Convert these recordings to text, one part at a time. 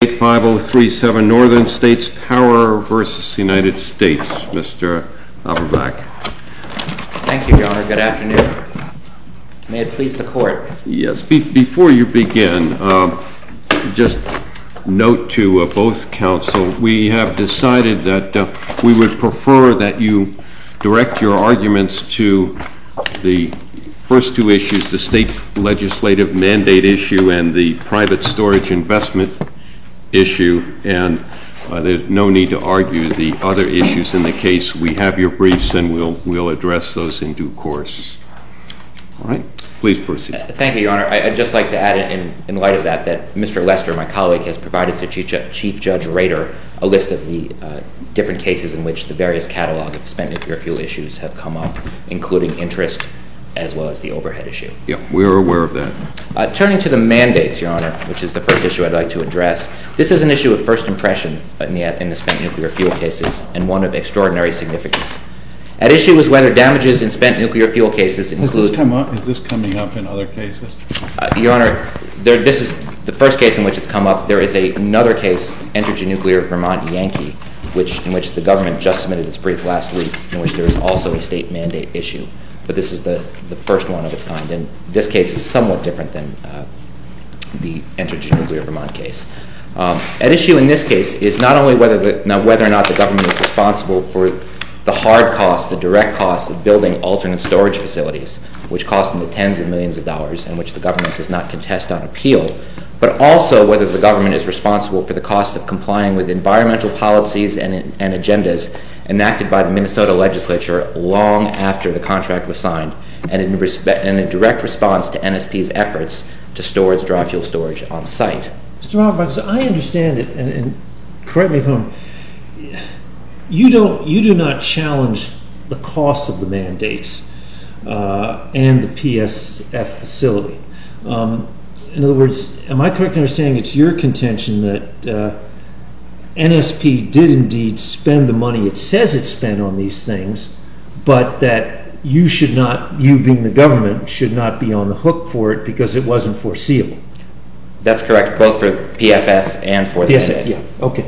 5037 Northern States Power versus United States. Mr. Averbach. Thank you, Your Honor. Good afternoon. May it please the Court. Yes. Before you begin, just note to both counsel, we have decided that we would prefer that you direct your arguments to the first two issues, the state legislative mandate issue and the private storage investment issue, and there's no need to argue the other issues in the case. We have your briefs and we'll address those in due course. All right, please proceed. Thank you, Your Honor. I'd just like to add in light of that Mr. Lester, my colleague, has provided to Chief Judge Rader a list of the different cases in which the various catalog of spent nuclear fuel issues have come up, including interest as well as the overhead issue. Yeah, we're aware of that. Turning to the mandates, Your Honor, which is the first issue I'd like to address, this is an issue of first impression in the spent nuclear fuel cases and one of extraordinary significance. At issue is whether damages in spent nuclear fuel cases include... Is this coming up in other cases? Your Honor, this is the first case in which it's come up. There is another case, Entergy Nuclear Vermont Yankee, in which the government just submitted its brief last week, in which there is also a state mandate issue. But this is the first one of its kind, and this case is somewhat different than the Entergy Nuclear Vermont case. At issue in this case is not only whether or not the government is responsible for the hard costs, the direct costs of building alternate storage facilities, which cost in the tens of millions of dollars and which the government does not contest on appeal, but also whether the government is responsible for the cost of complying with environmental policies and agendas enacted by the Minnesota legislature long after the contract was signed and in direct response to NSP's efforts to store its dry fuel storage on site. Mr. Roberts, I understand it, and correct me if I'm wrong, you do not challenge the costs of the mandates and the PSF facility. In other words, am I correct in understanding it's your contention that NSP did indeed spend the money it says it spent on these things, but that you should not, you being the government, should not be on the hook for it because it wasn't foreseeable? That's correct, both for PFS and for the mandates. Yeah, okay.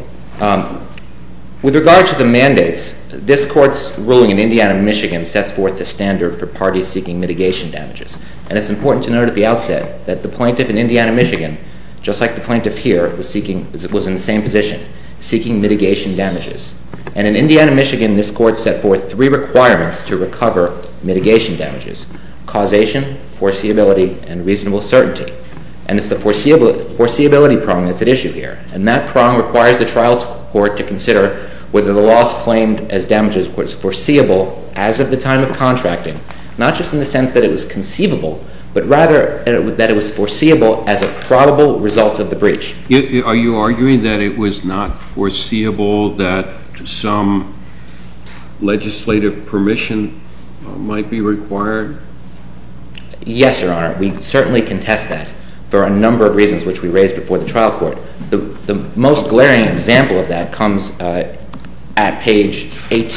With regard to the mandates, this court's ruling in Indiana and Michigan sets forth the standard for parties seeking mitigation damages. And it's important to note at the outset that the plaintiff in Indiana and Michigan, just like the plaintiff here, was in the same position, seeking mitigation damages. And in Indiana and Michigan, this court set forth three requirements to recover mitigation damages: causation, foreseeability, and reasonable certainty. And it's the foreseeability prong that's at issue here. And that prong requires the trial court to consider whether the loss claimed as damages was foreseeable as of the time of contracting, not just in the sense that it was conceivable, but rather that it was foreseeable as a probable result of the breach. Are you arguing that it was not foreseeable that some legislative permission might be required? Yes, Your Honor. We certainly contest that for a number of reasons which we raised before the trial court. The most glaring example of that comes at page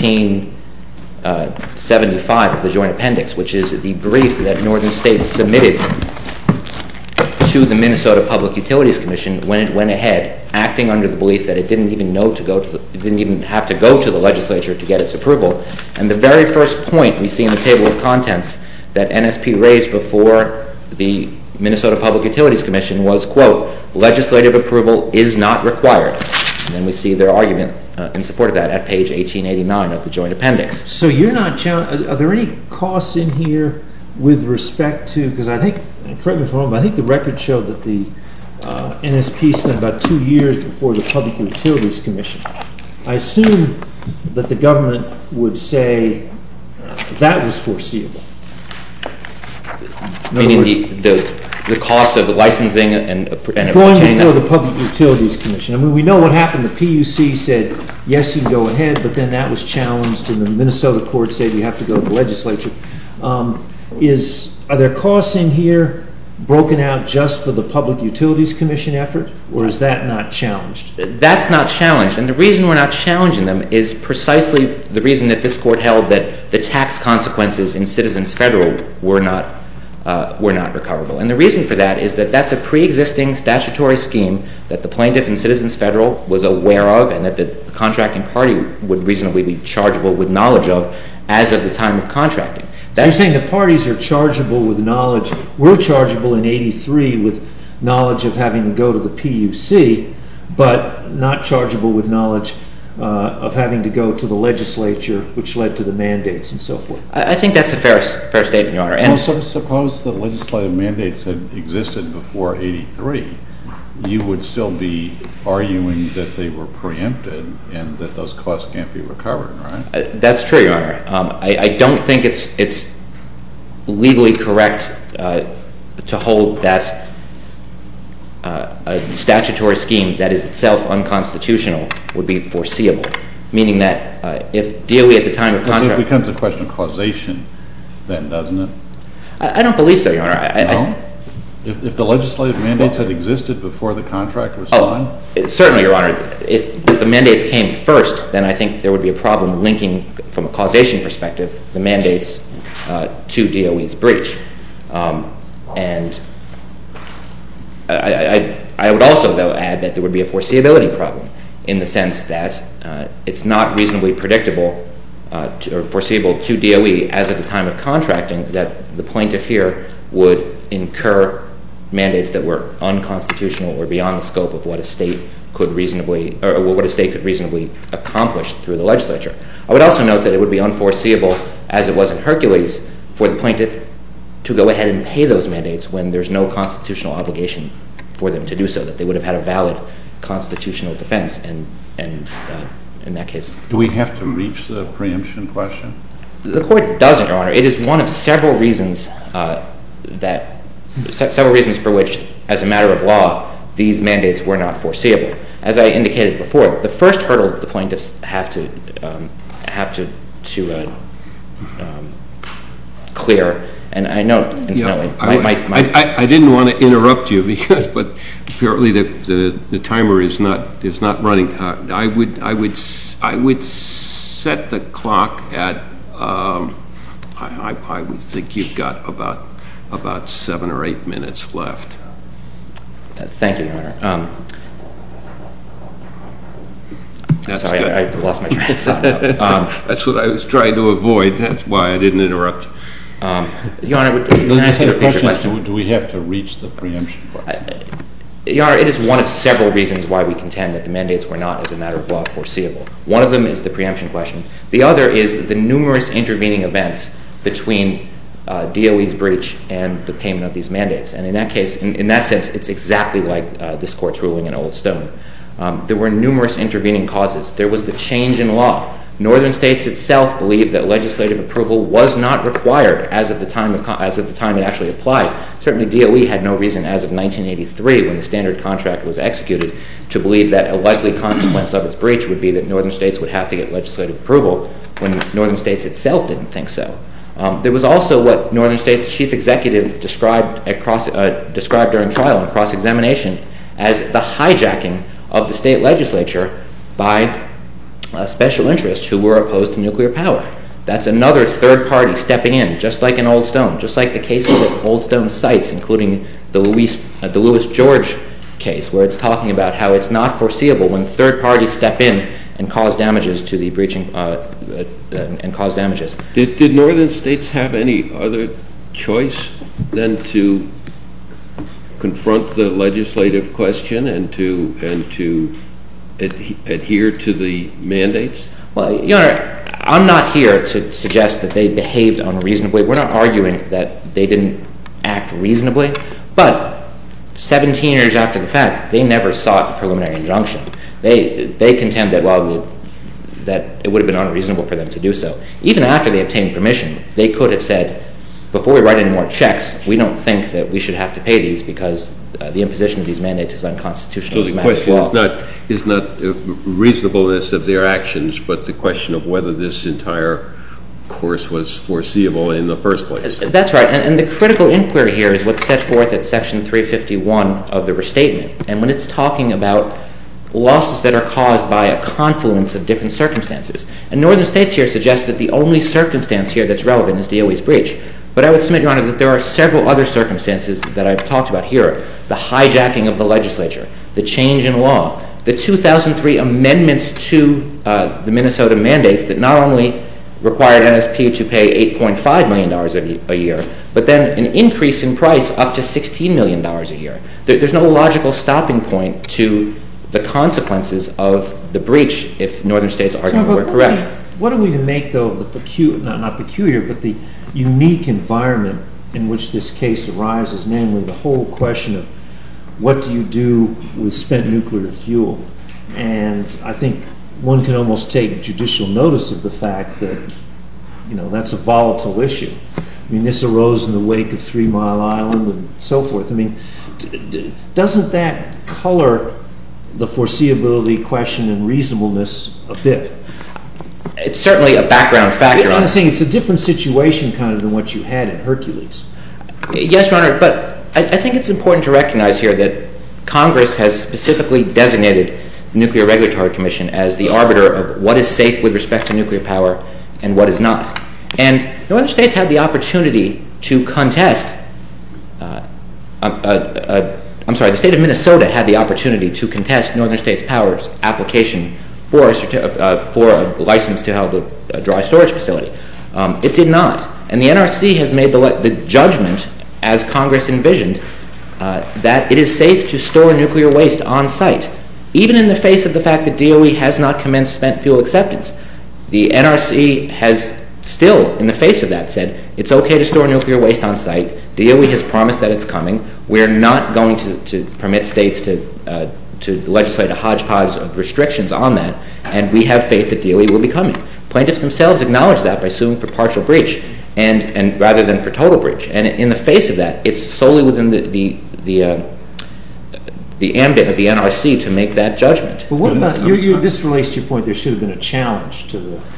1875 of the Joint Appendix, which is the brief that Northern States submitted to the Minnesota Public Utilities Commission when it went ahead, acting under the belief that it didn't even have to go to the legislature to get its approval. And the very first point we see in the table of contents that NSP raised before the Minnesota Public Utilities Commission was, quote, legislative approval is not required. And then we see their argument in support of that at page 1889 of the Joint Appendix. So you're not are there any costs in here with respect to, because I think, correct me if I'm wrong, but I think the record showed that the NSP spent about 2 years before the Public Utilities Commission. I assume that the government would say that was foreseeable. Meaning the cost of the licensing and going before the Public Utilities Commission. I mean, we know what happened. The PUC said, yes, you can go ahead, but then that was challenged, and the Minnesota court said you have to go to the legislature. Are there costs in here broken out just for the Public Utilities Commission effort, or is that not challenged? That's not challenged, and the reason we're not challenging them is precisely the reason that this court held that the tax consequences in Citizens Federal were not were not recoverable. And the reason for that is that that's a pre-existing statutory scheme that the plaintiff in Citizens Federal was aware of and that the contracting party would reasonably be chargeable with knowledge of as of the time of contracting. So you're saying the parties are chargeable with knowledge. We're chargeable in 83 with knowledge of having to go to the PUC, but not chargeable with knowledge of having to go to the legislature, which led to the mandates and so forth. I think that's a fair statement, Your Honor. And well, suppose the legislative mandates had existed before 83. You would still be arguing that they were preempted and that those costs can't be recovered, right? That's true, Your Honor. I don't think it's legally correct to hold that a statutory scheme that is itself unconstitutional would be foreseeable, meaning that if DOE at the time of contract... It becomes a question of causation then, doesn't it? I don't believe so, Your Honor. No? If the legislative mandates had existed before the contract was signed? Certainly, Your Honor. If the mandates came first, then I think there would be a problem linking, from a causation perspective, the mandates to DOE's breach. And I would also, though, add that there would be a foreseeability problem in the sense that it's not reasonably predictable or foreseeable to DOE as of the time of contracting that the plaintiff here would incur mandates that were unconstitutional or beyond the scope of what a state could reasonably, or what a state could reasonably accomplish through the legislature. I would also note that it would be unforeseeable, as it was in Hercules, for the plaintiff to go ahead and pay those mandates when there's no constitutional obligation for them to do so, that they would have had a valid constitutional defense, and in that case... Do we have to reach the preemption question? The Court doesn't, Your Honor. It is one of several reasons several reasons for which, as a matter of law, these mandates were not foreseeable. As I indicated before, the first hurdle the plaintiffs have to clear, and I know, incidentally, I didn't want to interrupt you but apparently the timer is not running. I would set the clock at I would think you've got about 7 or 8 minutes left. Thank you, Your Honor. That's sorry, good. I lost my train of thought. That's what I was trying to avoid. That's why I didn't interrupt you. Your Honor, can I ask you to repeat your question? Do we have to reach the preemption question? Your Honor, it is one of several reasons why we contend that the mandates were not, as a matter of law, foreseeable. One of them is the preemption question. The other is the numerous intervening events between DOE's breach and the payment of these mandates. And in that case, in that sense, it's exactly like this Court's ruling in Old Stone. There were numerous intervening causes. There was the change in law. Northern states itself believed that legislative approval was not required as of the time it actually applied. Certainly DOE had no reason as of 1983, when the standard contract was executed, to believe that a likely consequence of its breach would be that northern states would have to get legislative approval, when northern states itself didn't think so. There was also what Northern States Chief Executive described during trial and cross-examination as the hijacking of the state legislature by special interests who were opposed to nuclear power. That's another third party stepping in, just like in Old Stone, just like the cases that Old Stone cites, including the Louis George case, where it's talking about how it's not foreseeable when third parties step in and cause damages to the breaching and cause damages. Did northern states have any other choice than to confront the legislative question and to adhere to the mandates? Well, Your Honor, I'm not here to suggest that they behaved unreasonably. We're not arguing that they didn't act reasonably, but 17 years after the fact, they never sought a preliminary injunction. They contend that, that it would have been unreasonable for them to do so. Even after they obtained permission, they could have said, before we write any more checks, we don't think that we should have to pay these because the imposition of these mandates is unconstitutional. So the question is not reasonableness of their actions, but the question of whether this entire course was foreseeable in the first place. That's right. And the critical inquiry here is what's set forth at Section 351 of the restatement. And when it's talking about losses that are caused by a confluence of different circumstances. And northern states here suggest that the only circumstance here that's relevant is DOE's breach. But I would submit, Your Honor, that there are several other circumstances that I've talked about here. The hijacking of the legislature, the change in law, the 2003 amendments to the Minnesota mandates that not only required NSP to pay $8.5 million a year, but then an increase in price up to $16 million a year. There's no logical stopping point to the consequences of the breach if Northern States' argument were correct. What are we to make, though, of the not peculiar, but the unique environment in which this case arises, namely the whole question of what do you do with spent nuclear fuel? And I think one can almost take judicial notice of the fact that, that's a volatile issue. I mean, this arose in the wake of 3 Mile Island and so forth. I mean, doesn't that color the foreseeability question and reasonableness a bit? It's certainly a background factor. I'm saying it's a different situation kind of than what you had in Hercules. Yes, Your Honor, but I think it's important to recognize here that Congress has specifically designated the Nuclear Regulatory Commission as the arbiter of what is safe with respect to nuclear power and what is not. And Northern States had the opportunity to contest, the state of Minnesota had the opportunity to contest Northern States Power's application for a license to hold a dry storage facility. It did not. And the NRC has made the judgment, as Congress envisioned, that it is safe to store nuclear waste on site, even in the face of the fact that DOE has not commenced spent fuel acceptance. The NRC has still, in the face of that, said it's okay to store nuclear waste on site. DOE has promised that it's coming. We're not going to permit states to legislate a hodgepodge of restrictions on that, and we have faith that DOE will be coming. Plaintiffs themselves acknowledge that by suing for partial breach, and rather than for total breach. And in the face of that, it's solely within the ambit of the NRC to make that judgment. But what about this relates to your point? There should have been a challenge to the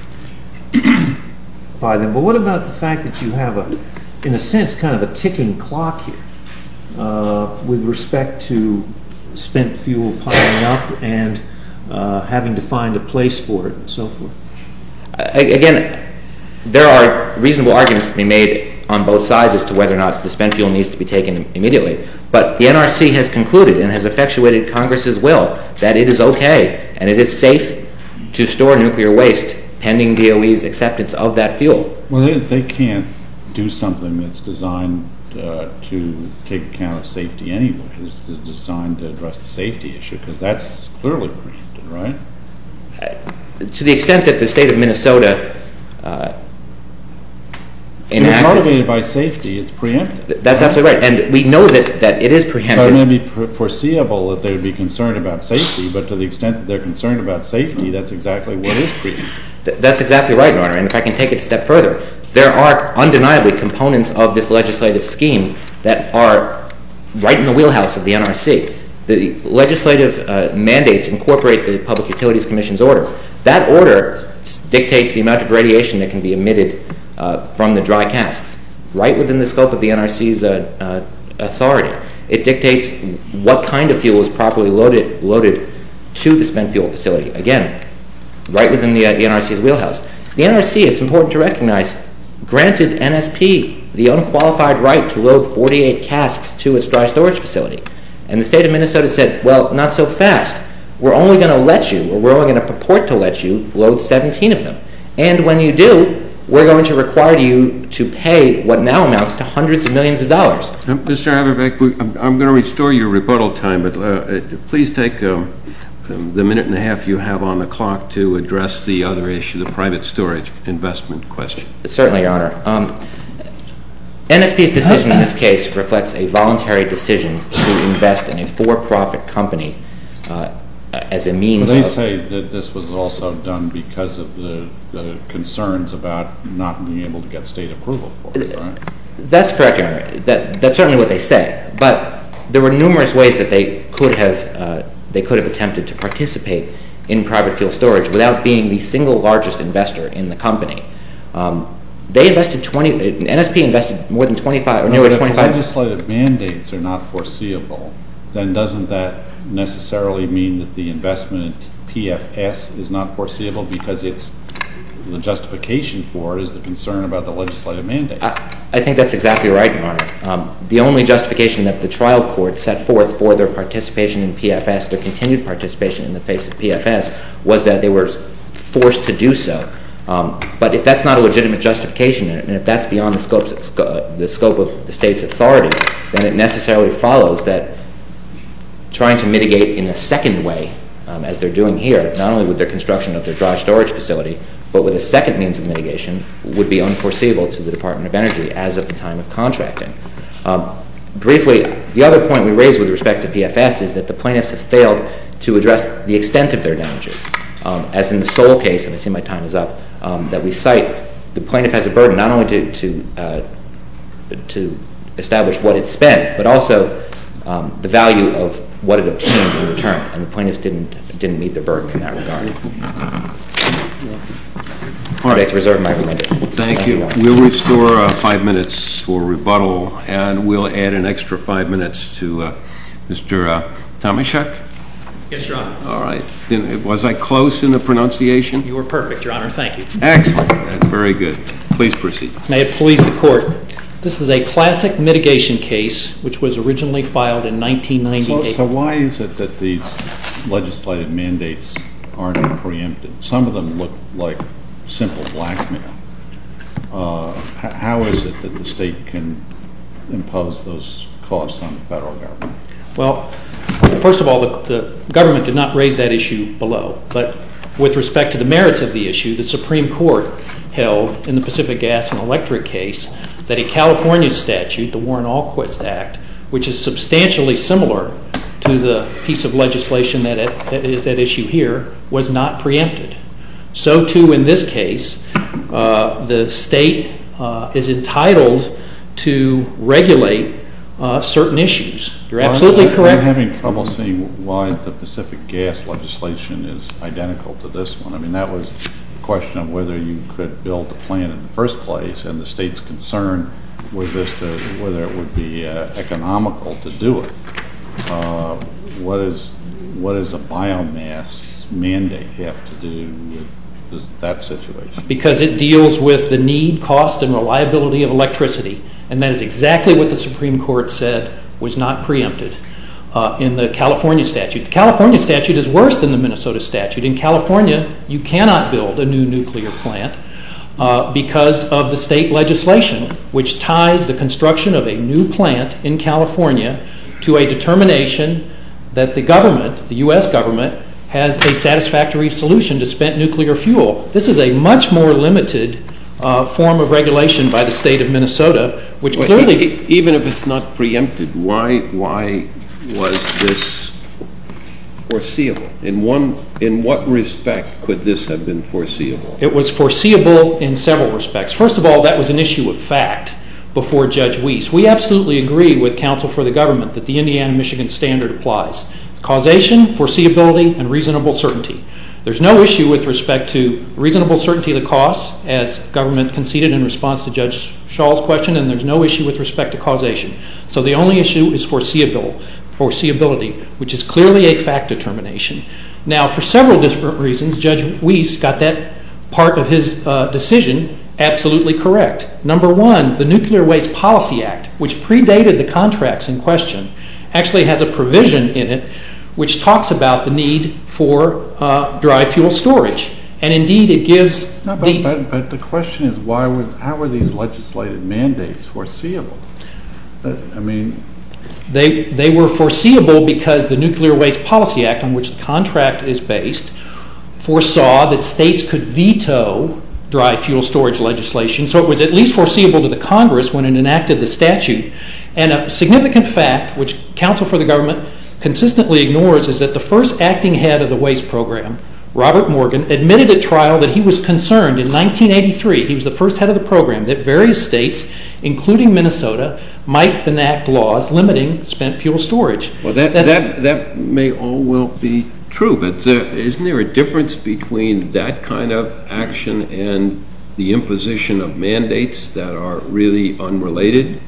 by them. But what about the fact that you have in a sense, kind of a ticking clock here with respect to spent fuel piling up and having to find a place for it and so forth? Again, there are reasonable arguments to be made on both sides as to whether or not the spent fuel needs to be taken immediately. But the NRC has concluded and has effectuated Congress's will that it is okay and it is safe to store nuclear waste pending DOE's acceptance of that fuel. Well, they can't do something that's designed to take account of safety anyway. It's designed to address the safety issue, because that's clearly preempted, right? To the extent that the state of Minnesota If it's motivated by safety, it's preempted. That's absolutely right, and we know that it is preempted. So it may be foreseeable that they would be concerned about safety, but to the extent that they're concerned about safety, that's exactly what is preempted. That's exactly right, Your Honor, and if I can take it a step further, there are undeniably components of this legislative scheme that are right in the wheelhouse of the NRC. The legislative mandates incorporate the Public Utilities Commission's order. That order dictates the amount of radiation that can be emitted from the dry casks, right within the scope of the NRC's authority. It dictates what kind of fuel is properly loaded to the spent fuel facility. Again, right within the NRC's wheelhouse. The NRC, it's important to recognize, granted NSP the unqualified right to load 48 casks to its dry storage facility. And the state of Minnesota said, well, not so fast. We're only going to let you, or we're only going to purport to let you, load 17 of them. And when you do, we're going to require you to pay what now amounts to hundreds of millions of dollars. Mr. Haverbeck, I'm going to restore your rebuttal time, but please take the minute and a half you have on the clock to address the other issue, the private storage investment question. Certainly, Your Honor. NSP's decision in this case reflects a voluntary decision to invest in a for-profit company as a means of... They say that this was also done because of the concerns about not being able to get state approval for it, right? That's correct, Your Honor. That's certainly what they say. But there were numerous ways that they could have attempted to participate in private fuel storage without being the single largest investor in the company. They invested NSP invested more than 25, or nearly 25. If the legislative mandates are not foreseeable, then doesn't that necessarily mean that the investment in PFS is not foreseeable because the justification for it is the concern about the legislative mandate? I think that's exactly right, Your Honor. The only justification that the trial court set forth for their participation in PFS, their continued participation in the face of PFS, was that they were forced to do so. But if that's not a legitimate justification, and if that's beyond the scope of the state's authority, then it necessarily follows that trying to mitigate in a second way, as they're doing here, not only with their construction of their dry storage facility, but with a second means of mitigation, would be unforeseeable to the Department of Energy as of the time of contracting. Briefly, the other point we raised with respect to PFS is that the plaintiffs have failed to address the extent of their damages. As in the Sol case, and I see my time is up, that we cite, the plaintiff has a burden not only to establish what it spent, but also the value of what it obtained in return, and the plaintiffs didn't meet their burden in that regard. I'd like to reserve my remainder. Thank you. We'll restore 5 minutes for rebuttal, and we'll add an extra 5 minutes to Mr. Tomaszek. Yes, Your Honor. All right. Was I close in the pronunciation? You were perfect, Your Honor. Thank you. Excellent. Very good. Please proceed. May it please the Court. This is a classic mitigation case which was originally filed in 1998. So why is it that these legislative mandates aren't preempted? Some of them look like simple blackmail. How is it that the state can impose those costs on the federal government? Well, first of all, the government did not raise that issue below. But with respect to the merits of the issue, the Supreme Court held in the Pacific Gas and Electric case that a California statute, the Warren-Alquist Act, which is substantially similar to the piece of legislation that is at issue here, was not preempted. So too in this case, the state is entitled to regulate certain issues. You're absolutely correct. I'm having trouble seeing why the Pacific Gas legislation is identical to this one. I mean, that was a question of whether you could build the plant in the first place, and the state's concern was as to whether it would be economical to do it. What does a biomass mandate have to do with that situation? Because it deals with the need, cost, and reliability of electricity. And that is exactly what the Supreme Court said was not preempted in the California statute. The California statute is worse than the Minnesota statute. In California, you cannot build a new nuclear plant because of the state legislation, which ties the construction of a new plant in California to a determination that the government, the U.S. government, has a satisfactory solution to spent nuclear fuel. This is a much more limited form of regulation by the state of Minnesota, which clearly... Even if it's not preempted, why was this foreseeable? In what respect could this have been foreseeable? It was foreseeable in several respects. First of all, that was an issue of fact before Judge Weiss. We absolutely agree with counsel for the government that the Indiana-Michigan standard applies. Causation, foreseeability, and reasonable certainty. There's no issue with respect to reasonable certainty of the costs, as government conceded in response to Judge Schall's question, and there's no issue with respect to causation. So the only issue is foreseeability, which is clearly a fact determination. Now, for several different reasons, Judge Weiss got that part of his decision absolutely correct. Number one, the Nuclear Waste Policy Act, which predated the contracts in question, actually has a provision in it which talks about the need for dry fuel storage. And indeed, it gives But the question is, how were these legislative mandates foreseeable? I mean... They were foreseeable because the Nuclear Waste Policy Act, on which the contract is based, foresaw that states could veto dry fuel storage legislation. So it was at least foreseeable to the Congress when it enacted the statute. And a significant fact, which counsel for the government consistently ignores, is that the first acting head of the waste program, Robert Morgan, admitted at trial that he was concerned in 1983, he was the first head of the program, that various states, including Minnesota, might enact laws limiting spent fuel storage. Well, that may all well be true, but isn't there a difference between that kind of action and the imposition of mandates that are really unrelated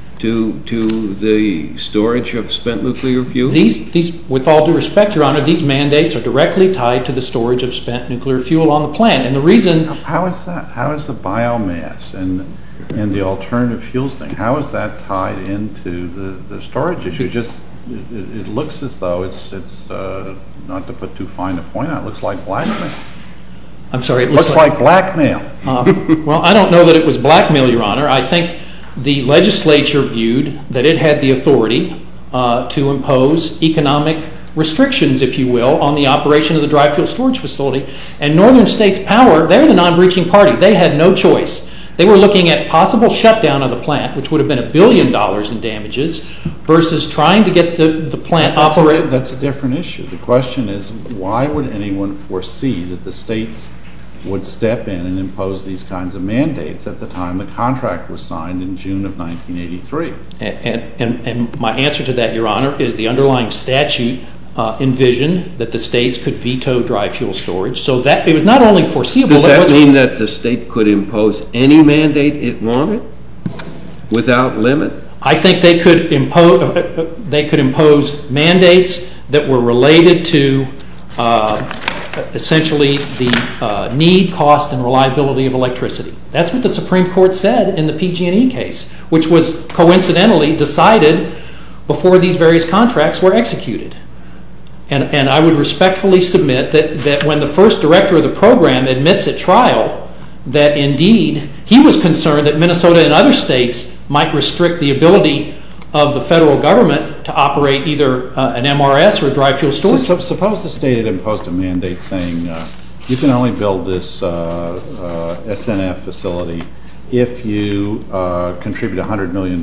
to the storage of spent nuclear fuel? These, with all due respect, Your Honor, these mandates are directly tied to the storage of spent nuclear fuel on the plant. And the reason... How is that? How is the biomass and and the alternative fuels thing, how is that tied into the storage issue? It looks as though it's not to put too fine a point on it, looks like blackmail. I'm sorry, it looks like blackmail. Well, I don't know that it was blackmail, Your Honor. I think the legislature viewed that it had the authority to impose economic restrictions, if you will, on the operation of the dry fuel storage facility. And Northern States Power, they're the non-breaching party. They had no choice. They were looking at possible shutdown of the plant, which would have been $1 billion in damages, versus trying to get the plant operating. That's a different issue. The question is, why would anyone foresee that the states would step in and impose these kinds of mandates at the time the contract was signed in June of 1983? And my answer to that, Your Honor, is the underlying statute envisioned that the states could veto dry fuel storage. So that it was not only foreseeable. Does that mean that the state could impose any mandate it wanted without limit? I think they could impose mandates that were related to essentially the need, cost, and reliability of electricity. That's what the Supreme Court said in the PG&E case, which was coincidentally decided before these various contracts were executed. And I would respectfully submit that when the first director of the program admits at trial that indeed he was concerned that Minnesota and other states might restrict the ability of the federal government to operate either an MRS or a dry fuel storage. So suppose the state had imposed a mandate saying you can only build this SNF facility if you contribute $100 million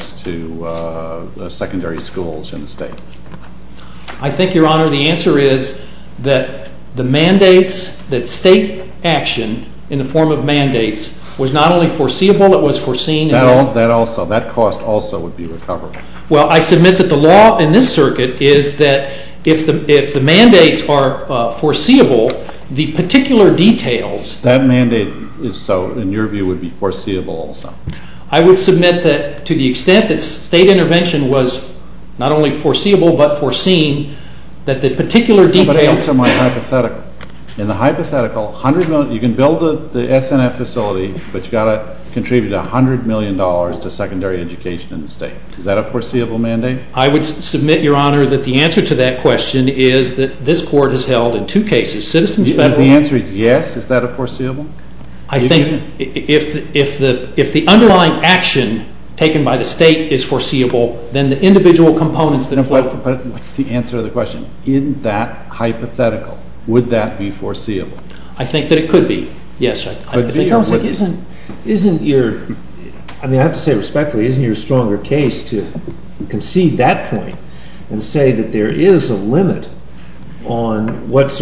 to secondary schools in the state. I think, Your Honor, the answer is that the mandates, that state action in the form of mandates was not only foreseeable, it was foreseen. That cost also would be recoverable. Well, I submit that the law in this circuit is that if the mandates are foreseeable, the particular details. That mandate is so, in your view, would be foreseeable also. I would submit that to the extent that state intervention was not only foreseeable but foreseen, that the particular details. But answer my hypothetical. In the hypothetical, $100 million, you can build the SNF facility, but you got to contribute $100 million to secondary education in the state. Is that a foreseeable mandate? I would submit, Your Honor, that the answer to that question is that this court has held in two cases, Citizens Federal. The answer is yes. Is that a foreseeable? I think if the underlying action taken by the state is foreseeable, then the individual components that flow. But what's the answer to the question? In that hypothetical, would that be foreseeable? I think that it could be. Yes, I think. Counsel, isn't your, I mean, I have to say respectfully, isn't your stronger case to concede that point and say that there is a limit on what's a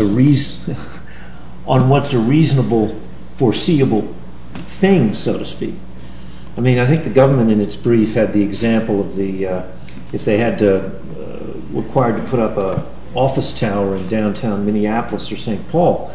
reasonable, foreseeable thing, so to speak? I mean, I think the government in its brief had the example of if they had to required to put up a office tower in downtown Minneapolis or St. Paul.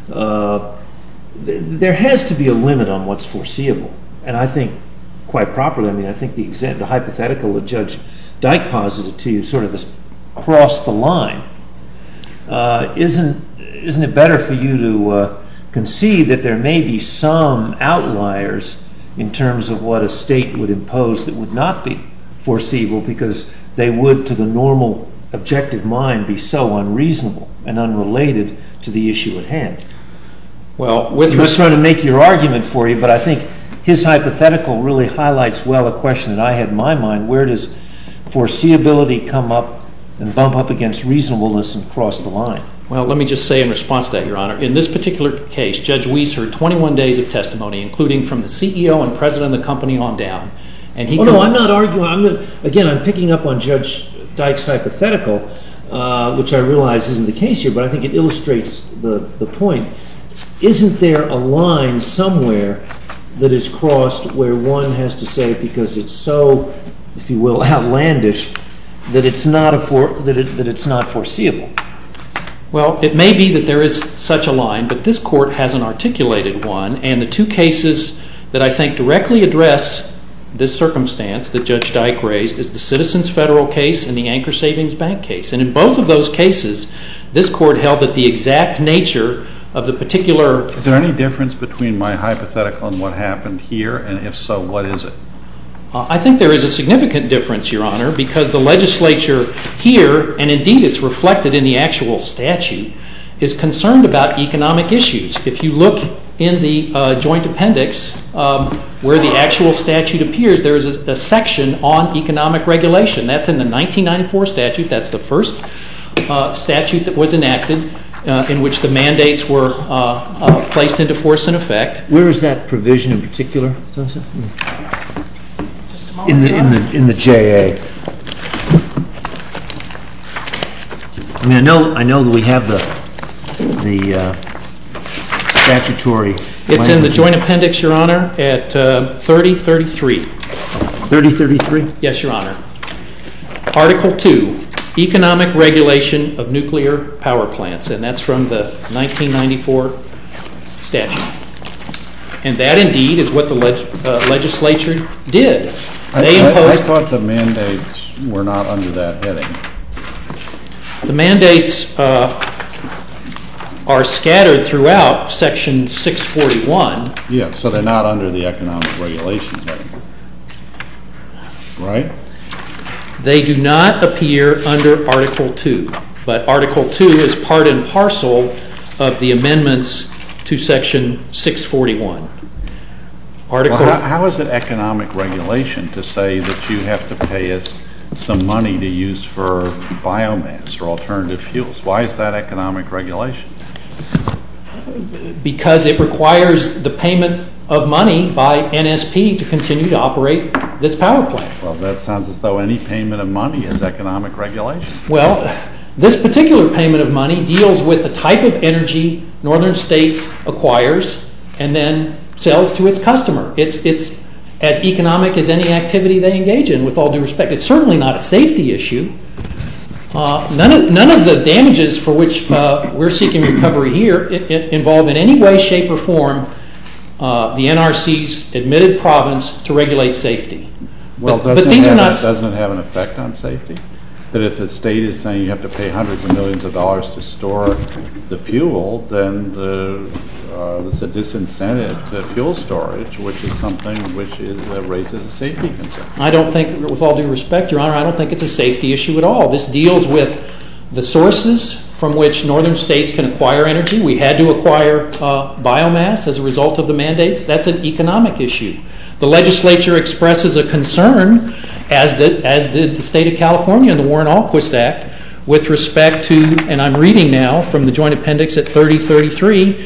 There has to be a limit on what's foreseeable, and I think quite properly. I mean, I think the hypothetical that Judge Dyke posited to you sort of crossed the line. Isn't it better for you to concede that there may be some outliers in terms of what a state would impose that would not be foreseeable because they would, to the normal objective mind, be so unreasonable and unrelated to the issue at hand? Well, I'm not trying to make your argument for you, but I think his hypothetical really highlights well a question that I had in my mind. Where does foreseeability come up and bump up against reasonableness and cross the line? Well, let me just say in response to that, Your Honor, in this particular case, Judge Weiss heard 21 days of testimony, including from the CEO and president of the company on down. And he no, I'm not arguing. I'm picking up on Judge Dyke's hypothetical, which I realize isn't the case here, but I think it illustrates the point. Isn't there a line somewhere that is crossed where one has to say, because it's so, if you will, outlandish, that it's not foreseeable? Well, it may be that there is such a line, but this court hasn't articulated one, and the two cases that I think directly address this circumstance that Judge Dyke raised is the Citizens Federal case and the Anchor Savings Bank case. And in both of those cases, this court held that the exact nature of the particular... Is there any difference between my hypothetical and what happened here? And if so, what is it? I think there is a significant difference, Your Honor, because the legislature here, and indeed it's reflected in the actual statute, is concerned about economic issues. If you look in the joint appendix where the actual statute appears, there is a section on economic regulation. That's in the 1994 statute. That's the first statute that was enacted in which the mandates were placed into force and effect. Where is that provision in particular? In the JA. I mean, I know that we have the statutory. It's in the joint appendix, Your Honor, at 3033. 3033? Yes, Your Honor. Article 2, Economic Regulation of Nuclear Power Plants, and that's from the 1994 statute. And that indeed is what the legislature did. I thought the mandates were not under that heading. The mandates are scattered throughout Section 641. Yeah, so they're not under the economic regulations heading, right? They do not appear under Article 2, but Article 2 is part and parcel of the amendments to Section 641. How is it economic regulation to say that you have to pay us some money to use for biomass or alternative fuels? Why is that economic regulation? Because it requires the payment of money by NSP to continue to operate this power plant. Well, that sounds as though any payment of money is economic regulation. Well, this particular payment of money deals with the type of energy Northern States acquires and then sells to its customer. It's as economic as any activity they engage in, with all due respect. It's certainly not a safety issue. None of the damages for which we're seeking recovery here involve in any way, shape, or form the NRC's admitted province to regulate safety. Well, doesn't it have an effect on safety? That if the state is saying you have to pay hundreds of millions of dollars to store the fuel, then it's a disincentive to fuel storage, which is something which raises a safety concern. I don't think, with all due respect, Your Honor, I don't think it's a safety issue at all. This deals with the sources from which Northern States can acquire energy. We had to acquire biomass as a result of the mandates. That's an economic issue. The legislature expresses a concern, as did the state of California in the Warren-Alquist Act, with respect to, and I'm reading now from the Joint Appendix at 3033,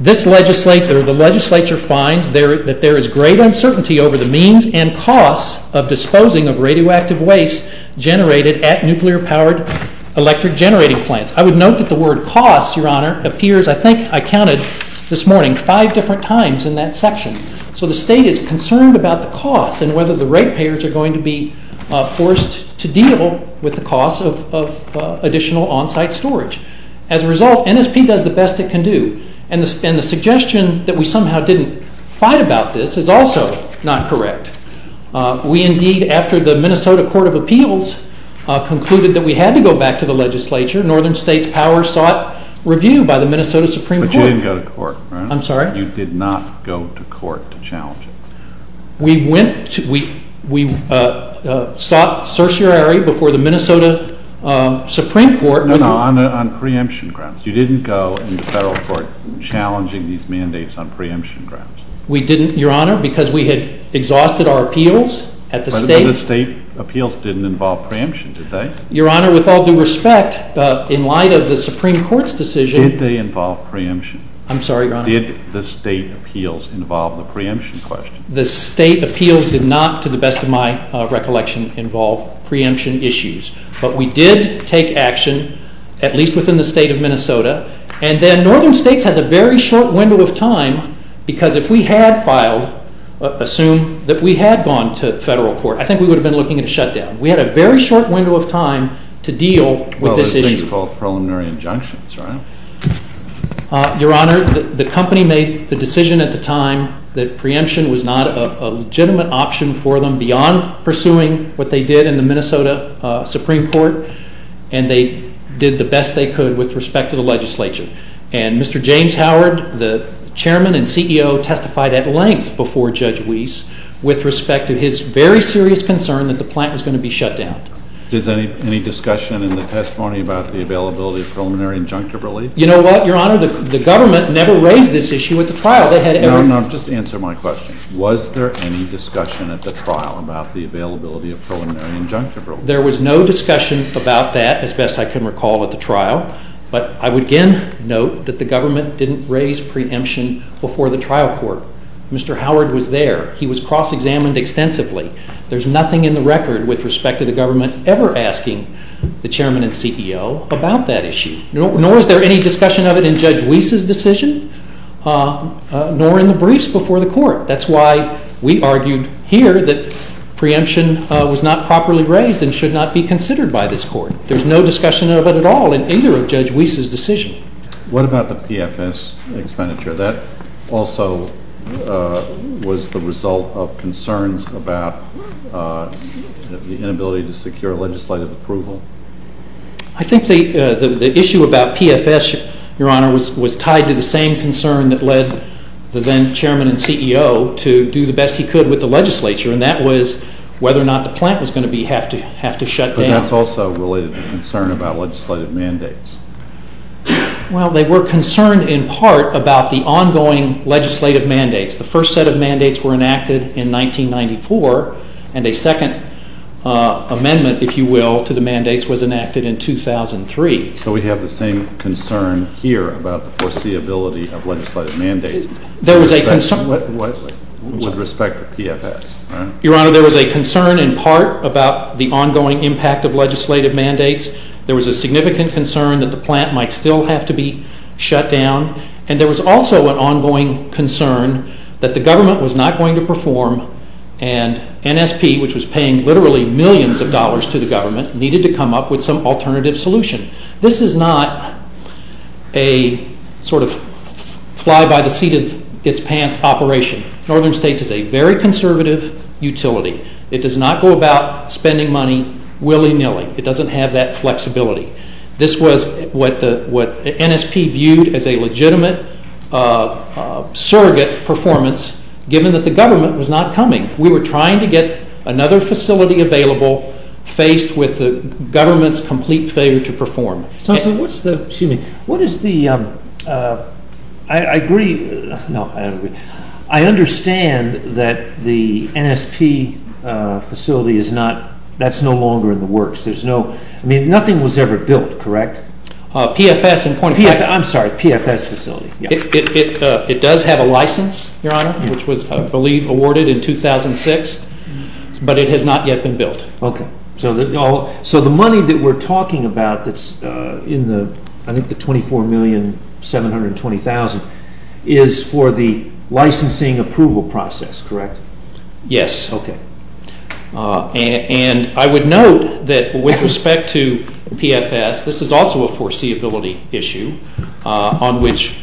the legislature finds that there is great uncertainty over the means and costs of disposing of radioactive waste generated at nuclear-powered electric generating plants. I would note that the word costs, Your Honor, appears, I think I counted this morning, 5 different times in that section. So the state is concerned about the costs and whether the ratepayers are going to be forced to deal with the costs of additional on-site storage. As a result, NSP does the best it can do. And the suggestion that we somehow didn't fight about this is also not correct. We indeed, after the Minnesota Court of Appeals concluded that we had to go back to the legislature, Northern States Power sought review by the Minnesota Supreme Court. But you didn't go to court, right? I'm sorry? You did not go to court to challenge it. We went to, we sought certiorari before the Minnesota Supreme Court. No, on preemption grounds. You didn't go into federal court challenging these mandates on preemption grounds. We didn't, Your Honor, because we had exhausted our appeals at the state. But the state appeals didn't involve preemption, did they? Your Honor, with all due respect, in light of the Supreme Court's decision. Did they involve preemption? I'm sorry, Your Honor. Did the state appeals involve the preemption question? The state appeals did not, to the best of my recollection, involve preemption issues. But we did take action, at least within the state of Minnesota. And then Northern States has a very short window of time, because if we had filed, assume that we had gone to federal court, I think we would have been looking at a shutdown. We had a very short window of time to deal with this issue. Well, there's things called preliminary injunctions, right? Your Honor, the company made the decision at the time that preemption was not a legitimate option for them beyond pursuing what they did in the Minnesota Supreme Court, and they did the best they could with respect to the legislature. And Mr. James Howard, the chairman and CEO, testified at length before Judge Weiss with respect to his very serious concern that the plant was going to be shut down. Is any discussion in the testimony about the availability of preliminary injunctive relief? You know what, Your Honor? The government never raised this issue at the trial. They had No, just answer my question. Was there any discussion at the trial about the availability of preliminary injunctive relief? There was no discussion about that, as best I can recall, at the trial. But I would again note that the government didn't raise preemption before the trial court. Mr. Howard was there. He was cross-examined extensively. There's nothing in the record with respect to the government ever asking the chairman and CEO about that issue. Nor is there any discussion of it in Judge Weiss's decision, nor in the briefs before the court. That's why we argued here that preemption was not properly raised and should not be considered by this court. There's no discussion of it at all in either of Judge Weiss's decision. What about the PFS expenditure? That also was the result of concerns about the inability to secure legislative approval? I think the issue about PFS, Your Honor, was tied to the same concern that led the then chairman and CEO to do the best he could with the legislature, and that was whether or not the plant was going to have to shut down. But that's also related to concern about legislative mandates. Well, they were concerned in part about the ongoing legislative mandates. The first set of mandates were enacted in 1994, and a second amendment, if you will, to the mandates was enacted in 2003. So we have the same concern here about the foreseeability of legislative mandates. There was a concern with respect to PFS, right? Your Honor, there was a concern in part about the ongoing impact of legislative mandates. There was a significant concern that the plant might still have to be shut down. And there was also an ongoing concern that the government was not going to perform, and NSP, which was paying literally millions of dollars to the government, needed to come up with some alternative solution. This is not a sort of fly by the seat of its pants operation. Northern States is a very conservative utility. It does not go about spending money willy-nilly. It doesn't have that flexibility. This was what NSP viewed as a legitimate surrogate performance, given that the government was not coming. We were trying to get another facility available, faced with the government's complete failure to perform. So what is the, I agree, no, I don't agree. I understand that the NSP facility is not, that's no longer in the works. There's no, I mean, nothing was ever built, correct? PFS, in point of fact. I'm sorry, PFS facility. Yeah. It does have a license, Your Honor, which was, I believe, awarded in 2006, but it has not yet been built. Okay. So the money that we're talking about that's in the, I think the $24,720,000 is for the licensing approval process, correct? Yes. Okay. And I would note that with respect to PFS, this is also a foreseeability issue on which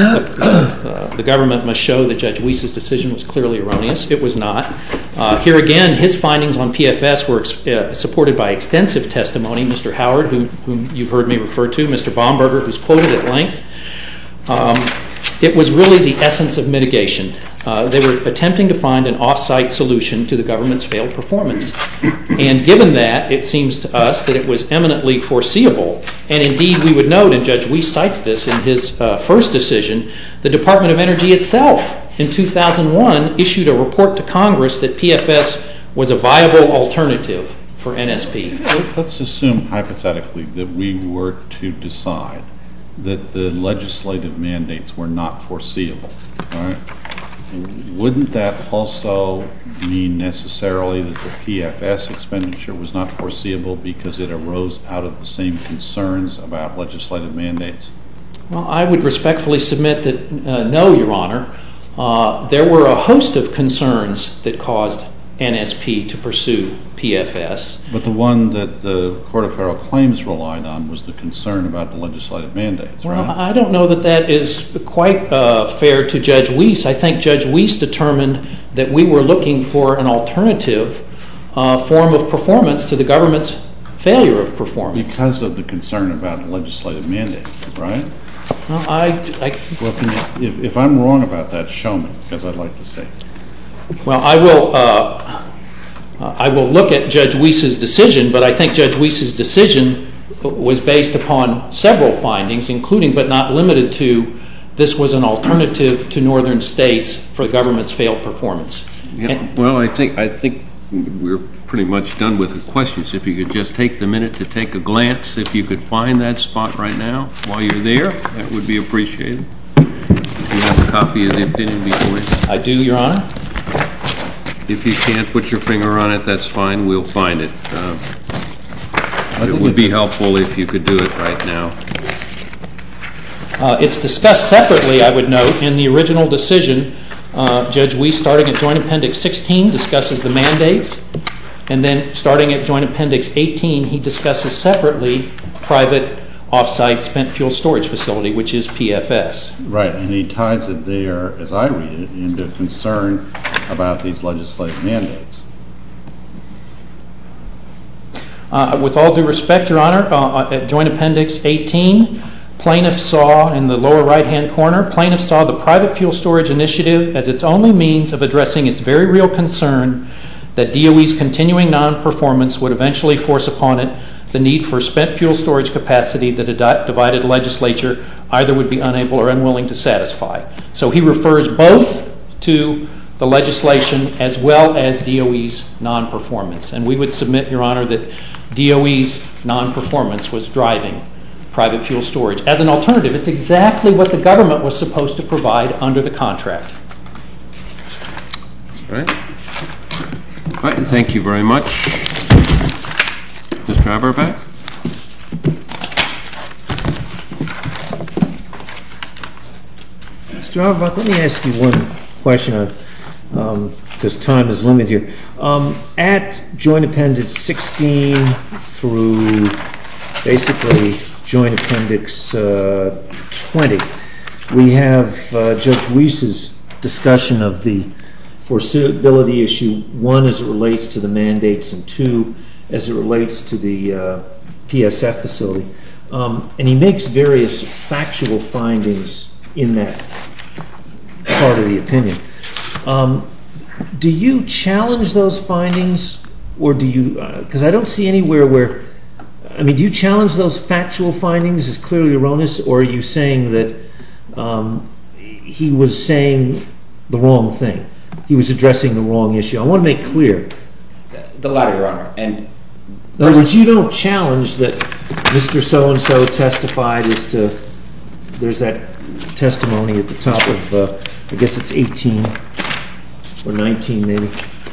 the government must show that Judge Weiss's decision was clearly erroneous. It was not. Here again, his findings on PFS were supported by extensive testimony. Mr. Howard, whom you've heard me refer to, Mr. Baumberger, who's quoted at length. It was really the essence of mitigation. They were attempting to find an off-site solution to the government's failed performance. And given that, it seems to us that it was eminently foreseeable. And indeed, we would note, and Judge Weiss cites this in his first decision, the Department of Energy itself in 2001 issued a report to Congress that PFS was a viable alternative for NSP. Let's assume hypothetically that we were to decide that the legislative mandates were not foreseeable, right? Wouldn't that also mean necessarily that the PFS expenditure was not foreseeable because it arose out of the same concerns about legislative mandates? Well, I would respectfully submit that no, Your Honor. There were a host of concerns that caused NSP to pursue PFS. But the one that the Court of Federal Claims relied on was the concern about the legislative mandates, right? Well, I don't know that that is quite fair to Judge Weiss. I think Judge Weiss determined that we were looking for an alternative form of performance to the government's failure of performance. Because of the concern about legislative mandates, right? Well, Well, if I'm wrong about that, show me, because I'd like to see. Well, I will look at Judge Wies's decision, but I think Judge Wies's decision was based upon several findings, including but not limited to this was an alternative to northern states for the government's failed performance. Yeah, well, I think we're pretty much done with the questions. If you could just take the minute to take a glance, if you could find that spot right now while you're there, that would be appreciated. Do you have a copy of the opinion before you? I do, Your Honor. If you can't put your finger on it, that's fine. We'll find it. It would be helpful if you could do it right now. It's discussed separately, I would note, in the original decision. Judge Wies, starting at Joint Appendix 16, discusses the mandates, and then starting at Joint Appendix 18, he discusses separately private off-site spent fuel storage facility, which is PFS. Right, and he ties it there, as I read it, into concern about these legislative mandates. With all due respect, Your Honor, at Joint Appendix 18, plaintiff saw, in the lower right-hand corner, plaintiff saw the private fuel storage initiative as its only means of addressing its very real concern that DOE's continuing non-performance would eventually force upon it the need for spent fuel storage capacity that a divided legislature either would be unable or unwilling to satisfy. So he refers both to the legislation as well as DOE's non-performance. And we would submit, Your Honor, that DOE's non-performance was driving private fuel storage. As an alternative, it's exactly what the government was supposed to provide under the contract. All right. All right, thank you very much. Mr. Aberback? Mr. Aberback, let me ask you one question, because time is limited here. At Joint Appendix 16 through basically Joint Appendix 20, we have Judge Wies's discussion of the foreseeability issue, one as it relates to the mandates and two as it relates to the PSF facility. And he makes various factual findings in that part of the opinion. Do you challenge those findings, or do you, because I don't see anywhere where, I mean, do you challenge those factual findings as clearly erroneous, or are you saying that he was saying the wrong thing? He was addressing the wrong issue. I want to make clear. The latter, Your Honor. And in other words, you don't challenge that Mr. So-and-so testified as to, there's that testimony at the top of, I guess it's 18 or 19 maybe.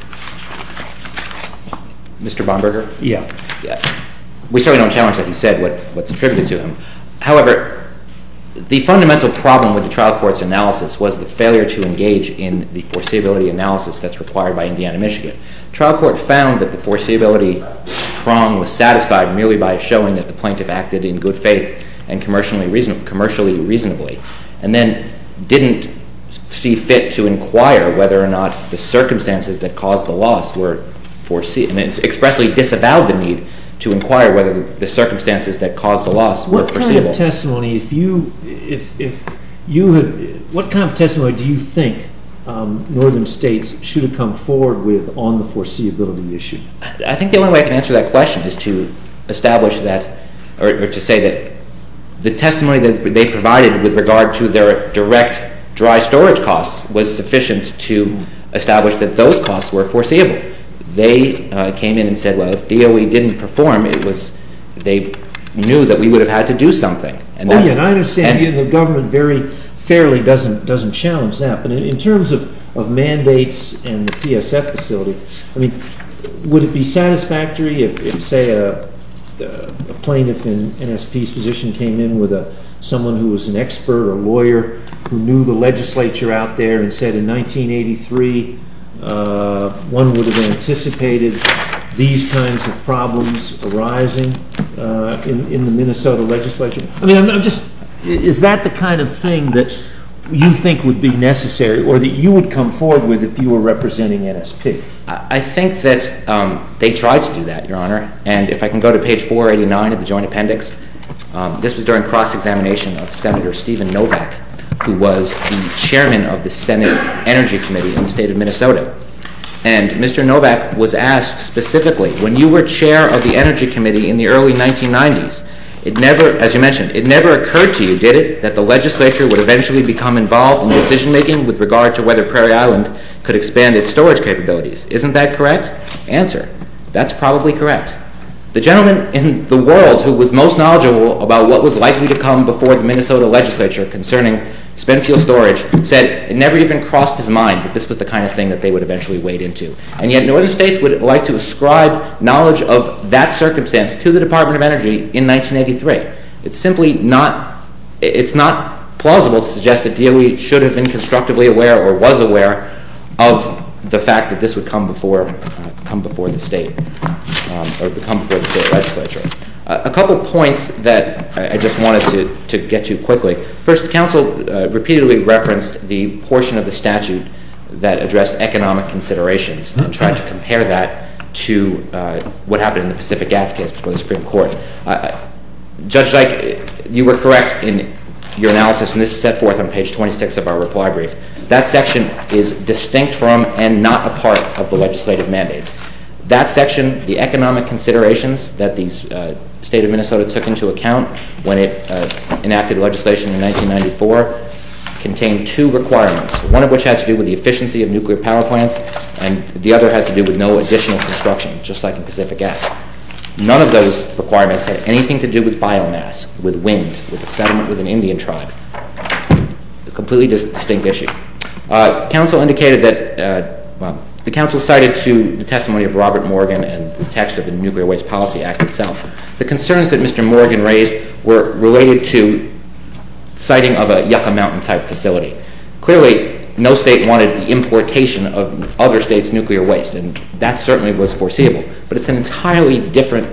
Mr. Bomberger? Yeah. We certainly don't challenge that he said what's attributed to him. However, the fundamental problem with the trial court's analysis was the failure to engage in the foreseeability analysis that's required by Indiana, Michigan. The trial court found that the foreseeability prong was satisfied merely by showing that the plaintiff acted in good faith and commercially reasonably, and then didn't see fit to inquire whether or not the circumstances that caused the loss were foreseeable, and it expressly disavowed the need to inquire whether the circumstances that caused the loss were foreseeable. What kind of testimony, if you had, what kind of testimony do you think northern states should have come forward with on the foreseeability issue? I think the only way I can answer that question is to establish that, or to say that the testimony that they provided with regard to their direct dry storage costs was sufficient to establish that those costs were foreseeable. They came in and said, well, if DOE didn't perform, they knew that we would have had to do something. And and I understand the government very fairly doesn't challenge that. But in terms of mandates and the PSF facility, I mean, would it be satisfactory if say, a plaintiff in NSP's position came in with someone who was an expert or lawyer who knew the legislature out there and said in 1983, one would have anticipated these kinds of problems arising in the Minnesota legislature? I mean, I'm just, is that the kind of thing that you think would be necessary or that you would come forward with if you were representing NSP? I think that they tried to do that, Your Honor. And if I can go to page 489 of the Joint Appendix, This was during cross-examination of Senator Stephen Novak, who was the chairman of the Senate Energy Committee in the state of Minnesota. And Mr. Novak was asked specifically, when you were chair of the Energy Committee in the early 1990s, it never, as you mentioned, it never occurred to you, did it, that the legislature would eventually become involved in decision-making with regard to whether Prairie Island could expand its storage capabilities? Isn't that correct? Answer: that's probably correct. The gentleman in the world who was most knowledgeable about what was likely to come before the Minnesota legislature concerning spent fuel storage said it never even crossed his mind that this was the kind of thing that they would eventually wade into. And yet northern states would like to ascribe knowledge of that circumstance to the Department of Energy in 1983. It's simply not, it's not plausible to suggest that DOE should have been constructively aware or was aware of the fact that this would come before the state, or come before the state legislature. A couple points that I just wanted to get to quickly. First, counsel repeatedly referenced the portion of the statute that addressed economic considerations and tried to compare that to what happened in the Pacific Gas case before the Supreme Court. Judge Dyke, you were correct in your analysis, and this is set forth on page 26 of our reply brief. That section is distinct from and not a part of the legislative mandates. That section, the economic considerations that the state of Minnesota took into account when it enacted legislation in 1994, contained two requirements, one of which had to do with the efficiency of nuclear power plants, and the other had to do with no additional construction, just like in Pacific Gas. None of those requirements had anything to do with biomass, with wind, with a settlement with an Indian tribe. A completely distinct issue. Counsel indicated that, the counsel cited to the testimony of Robert Morgan and the text of the Nuclear Waste Policy Act itself. The concerns that Mr. Morgan raised were related to siting of a Yucca Mountain type facility. Clearly, no state wanted the importation of other states' nuclear waste, and that certainly was foreseeable. But it's an entirely different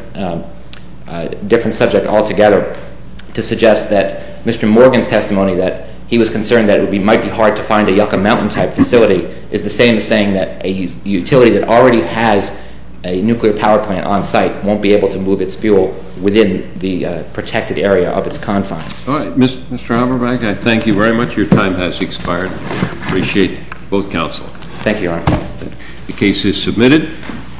subject altogether to suggest that Mr. Morgan's testimony that he was concerned that it might be hard to find a Yucca Mountain type facility is the same as saying that a utility that already has a nuclear power plant on site won't be able to move its fuel within the protected area of its confines. All right, Mr. Haberbach, I thank you very much. Your time has expired. Appreciate both counsel. Thank you, Your Honor. The case is submitted.